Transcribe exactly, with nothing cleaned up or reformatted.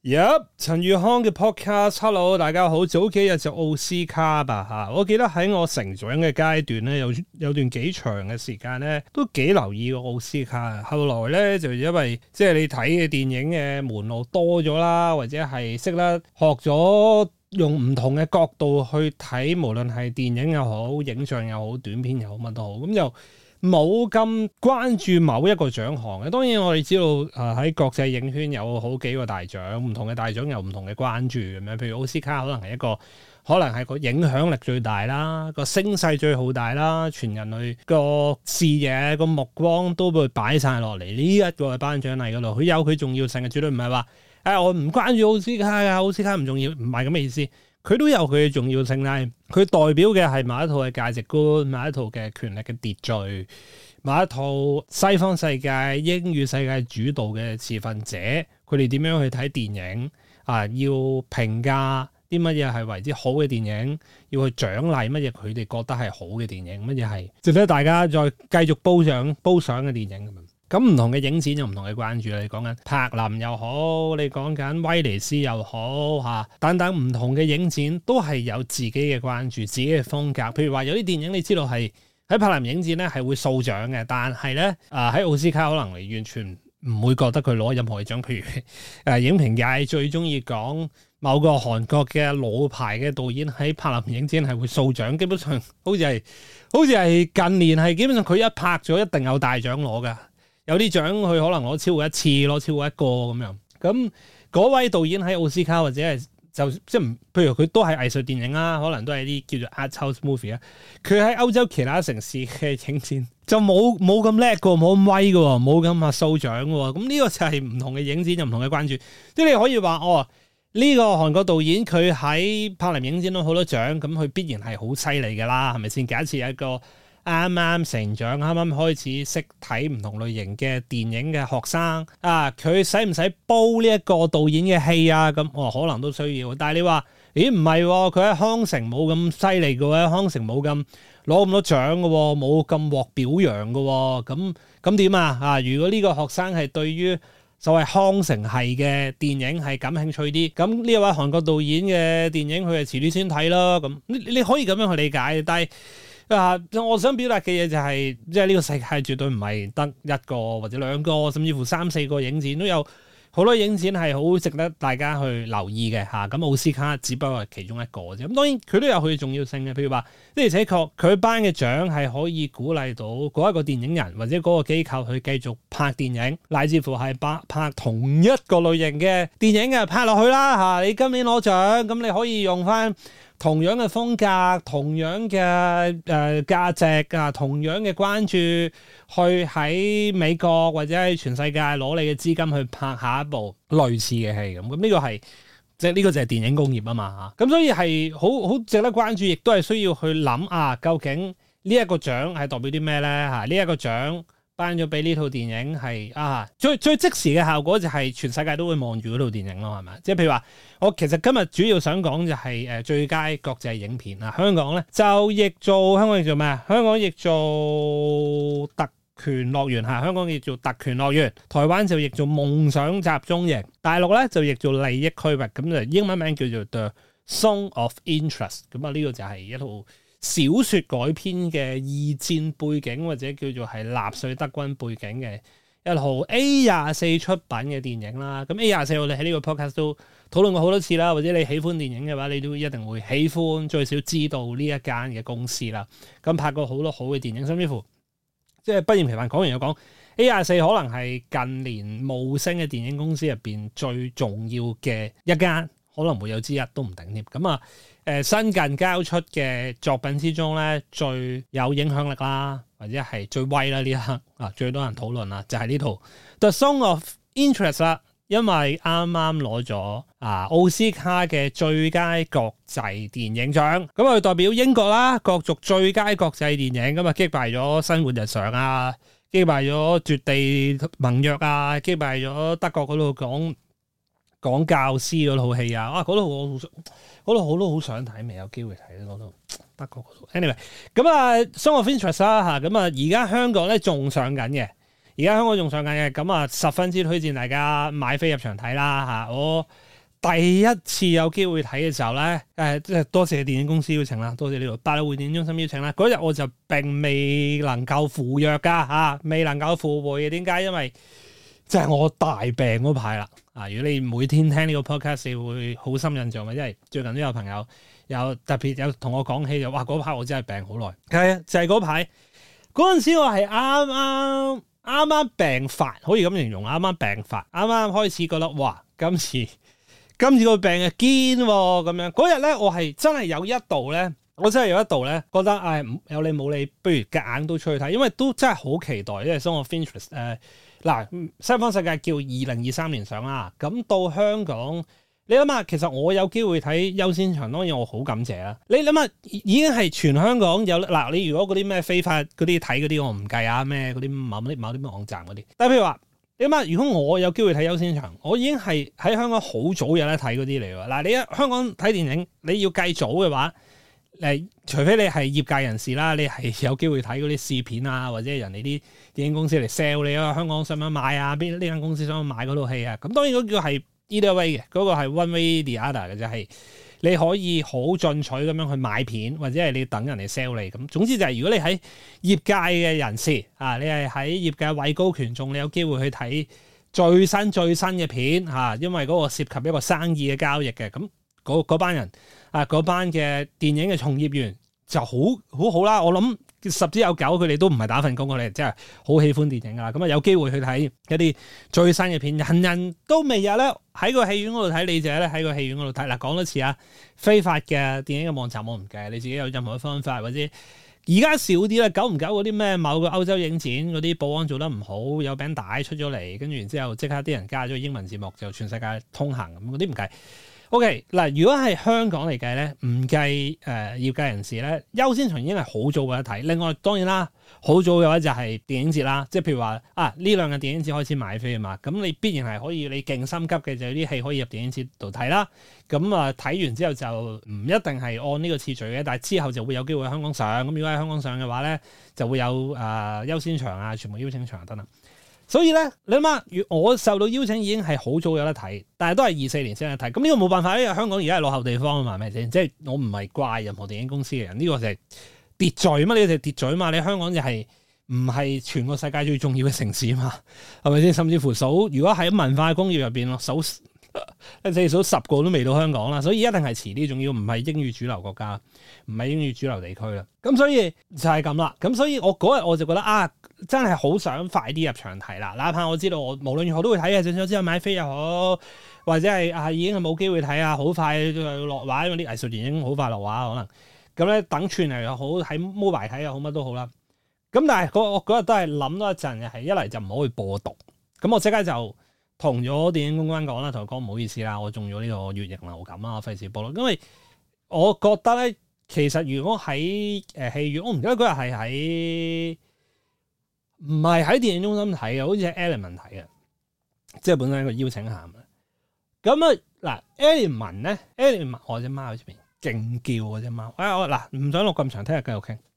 Yep， 陳宇康嘅 podcast，hello， 大家好。早幾日就奧斯卡吧吓，我記得喺我成長嘅階段咧，有有段幾長嘅時間咧，都幾留意個奧斯卡。後來咧就因為即係你睇嘅電影嘅門路多咗啦，或者係識得學咗用唔同嘅角度去睇，無論係電影又好、影像又好、短片又好，乜都好，咁就冇咁關注某一個獎項嘅。當然我哋知道誒喺國際影圈有好幾個大獎，唔同嘅大獎有唔同嘅關注咁樣。譬如奧斯卡可能係一個，可能係個影響力最大啦，個聲勢最浩大啦，全人類個視野個目光都會擺晒落嚟呢一個頒獎禮嗰度。佢有佢重要性嘅，絕對唔係話誒我唔關注奧斯卡㗎，奧斯卡唔重要，唔係咁嘅意思。佢都有佢嘅重要性，但係佢代表嘅係某一套嘅價值觀，某一套嘅權力嘅秩序，某一套西方世界英語世界主導嘅持份者，佢哋點樣去睇電影啊？要評價啲乜嘢係為之好嘅電影，要去獎勵乜嘢佢哋覺得係好嘅電影，乜嘢係值得大家再繼續褒獎褒賞嘅電影咁樣。咁唔同嘅影展有唔同嘅關注，你講緊柏林又好，你講緊威尼斯又好嚇，等等唔同嘅影展都係有自己嘅關注、自己嘅風格。譬如話有啲電影你知道係喺柏林影展咧係會掃獎嘅，但係咧啊喺奧斯卡可能你完全唔會覺得佢攞任何嘅獎。譬如誒、啊、影評界最中意講某個韓國嘅老牌嘅導演喺柏林影展係會掃獎，基本上好似係好似係近年係基本上佢一拍咗一定有大獎攞㗎。有啲獎佢可能攞超過一次，攞超過一個咁樣。咁嗰位導演喺奧斯卡或者係就即係唔，譬如佢都係藝術電影啦，可能都係啲叫做 art house movie 啊。佢喺歐洲其他城市嘅影展就冇冇咁叻嘅，冇咁威嘅，冇咁啊掃獎嘅。咁呢個就係唔同嘅影展有唔同嘅關注。即係你可以話哦，呢個韓國導演佢喺柏林影展攞好多獎，咁佢必然係好犀利㗎啦，係咪先？假設有一個啱啱成長，啱啱開始識睇唔同類型嘅電影嘅學生啊，佢使唔使煲呢一個導演嘅戲啊？咁哦，可能都需要。但係你話，咦唔係喎，佢喺康城冇咁犀利嘅喎，康城冇咁攞咁多獎嘅喎，冇咁獲表揚嘅喎，咁咁點啊？啊，如果呢個學生係對於所謂康城系嘅電影係感興趣啲，咁呢一位韓國導演嘅電影佢係遲啲先睇啦。咁你你可以咁樣去理解，但係啊！我想表達嘅嘢就係、是，即係呢個世界絕對唔係得一個或者兩個，甚至乎三四個影展都有好多影展係好值得大家去留意嘅嚇。咁、啊、奧斯卡只不過係其中一個啫。咁當然佢都有佢嘅重要性嘅，譬如話，的而且確佢頒嘅獎係可以鼓勵到嗰一個電影人或者嗰個機構去繼續拍電影，乃至乎係拍拍同一個類型嘅電影嘅拍落去啦嚇、啊。你今年攞獎，咁你可以用翻同樣嘅風格、同樣嘅誒、呃、價值啊、同樣嘅關注，去喺美國或者喺全世界攞你嘅資金去拍下一部類似嘅戲咁。咁呢個係即係呢個就係電影工業啊嘛嚇。咁所以係好好值得關注，亦都係需要去諗啊，究竟呢一個獎係代表啲咩咧嚇？呢、這、一個獎頒咗俾呢套電影係啊，最最即時嘅效果就係全世界都會望住嗰套電影咯，係咪？即係譬如話，我其實今日主要想講就係誒最佳國際影片啊，香港咧就譯做香港譯做咩啊？香港譯做特權樂園嚇，香港譯做特權樂園，台灣就譯做夢想集中營，大陸咧就譯做利益區域，咁就英文名叫做 The Zone of Interest， 咁啊呢個就係一套小說改編嘅二戰背景或者叫做係納粹德軍背景嘅一套 A 廿四出品嘅電影啦。咁 A 廿四我哋喺呢個 podcast 都討論過好多次啦，或者你喜歡電影嘅話，你都一定會喜歡最少知道呢一間嘅公司啦。咁拍過好多好嘅電影，甚至乎即係不厭其煩講完又講 A 廿四可能係近年冒升嘅電影公司入邊最重要嘅一間，可能會有之一都唔定添。咁啊〜誒、呃、新近交出嘅作品之中咧，最有影響力啦，或者係最威啦呢一刻啊，最多人討論啦，就係、是、呢套《The Zone of Interest》啦，因為啱啱攞咗啊奧斯卡嘅最佳國際電影獎，咁啊代表英國啦，角逐最佳國際電影，咁啊擊敗咗《生活日常》啊，擊敗咗《絕地盟約》啊，擊敗咗德國嗰度講講教師嗰套戲啊，啊嗰度我好想，嗰度我都好想睇，未有機會睇嗰度德國嗰度。anyway，咁啊《Zone of Interest》啦嚇，咁啊而家香港咧仲上緊嘅，而家香港仲上緊嘅，咁啊十分之推薦大家買飛入場睇啦嚇。我第一次有機會睇嘅時候咧，誒即係多謝電影公司邀請啦，多謝呢度百老匯電影中心邀請啦。嗰日我就並未能夠赴約㗎嚇，未能夠赴會嘅。點解？因為即係我大病嗰排啦。啊，如果你每天聽呢個 podcast，你會好深印象嘅，因為最近都有朋友有特別有同我講起就，哇嗰排我真係病好耐。係啊，就係嗰排嗰陣時我係啱啱啱啱病發，可以咁形容，啱啱病發，啱啱開始覺得哇，今次。今次個病係堅喎，咁樣嗰日咧，我係真係有一度咧，我真係有一度咧，覺得誒、哎、有理冇理，不如夾硬都出去睇，因為都真係好期待，因為 Zone of Interest 誒嗱，西方世界叫二零二三年上啦，咁到香港，你諗下，其實我有機會睇優先場，當然我好感謝啦。你諗下，已經係全香港有嗱，你如果嗰啲咩非法嗰啲睇嗰啲，我唔計啊，咩嗰啲某啲某啲咩網站嗰啲，但係譬如話。你諗下，如果我有機會睇優先場，我已經係喺香港好早有得睇嗰啲嚟喎。嗱，你喺香港睇電影，你要計早嘅話，誒，除非你係業界人士啦，你係有機會睇嗰啲試片啊，或者人哋啲電影公司嚟 sell 你啊，香港想唔想買啊？邊呢間公司想買嗰套戲啊？咁當然嗰個係 either way 嘅，嗰個係 one way the other 嘅，就係你可以好進取咁樣去買片，或者係你等人嚟 sell 你咁。總之就係如果你喺業界嘅人士啊，你係喺業界位高權重，你有機會去睇最新最新嘅片嚇，因為嗰個涉及一個生意嘅交易嘅，咁嗰班人啊，嗰班嘅電影嘅從業員就好好好啦。我諗十之有九佢哋都唔係打份工，佢哋真係好喜歡電影㗎。咁啊有機會去睇一啲最新嘅片，人人都未有咧喺個戲院嗰度睇，你就咧喺個戲院嗰度睇。嗱，講多次啊，非法嘅電影嘅網站我唔計，你自己有任何方法或者而家少啲啦。久唔久嗰啲咩某個歐洲影展嗰啲保安做得唔好，有餅帶出咗嚟，跟住然之後即刻啲人加咗英文字幕就全世界通行咁，嗰啲唔計。O.K. 嗱，如果係香港嚟計咧，唔計誒業界人士咧，優先場已經係好早嘅一睇。另外當然啦，好早嘅話就係電影節啦，即係譬如話啊呢兩個電影節開始買飛啊嘛，咁你必然係可以，你勁心急嘅就有啲戲可以入電影節度睇啦。咁啊睇完之後就唔一定係按呢個次序嘅，但係之後就會有機會喺香港上。咁如果喺香港上嘅話咧，就會有誒、呃、優先場啊，全部邀請場等等。所以咧，你諗下，我受到邀請已經係好早有得睇，但係都係二四年先有得睇。咁呢個冇辦法，因為香港而家係落後地方啊嘛，係咪先？即係我唔係怪任何電影公司嘅人，呢個就係秩序嘛，呢個就係秩序嘛。你香港就係唔係全個世界最重要嘅城市啊嘛，係咪先？甚至乎數，如果喺文化工業入邊咯，數你數十個都未到香港啦，所以一定係遲啲，仲要唔係英語主流國家，唔係英語主流地區啦。咁所以就係咁啦。咁所以我嗰日我就覺得啊，真係好想快啲入場睇啦。哪怕我知道我無論如何都會睇嘅，就算之後買飛又好，或者係啊已經係冇機會睇啊，好快落畫，因為啲藝術電影好快落畫可能。咁咧等串嚟又好，喺 mobile 睇又好，乜都好啦。咁但係我嗰日都係諗多一陣，係一嚟就唔好去播毒。咁我即刻就同咗電影公關講啦，同佢講唔好意思啦，我中咗呢個乙型流感啊，費事播咯。因為我覺得咧，其實如果喺誒戲院，我唔記得嗰日係喺唔係喺電影中心睇嘅，好似係 Element 睇嘅，即係本身一個邀請函。咁啊嗱 Element 咧 Element 我隻貓喺出邊勁叫嗰隻貓。哎我嗱唔想錄咁長，聽日繼續傾。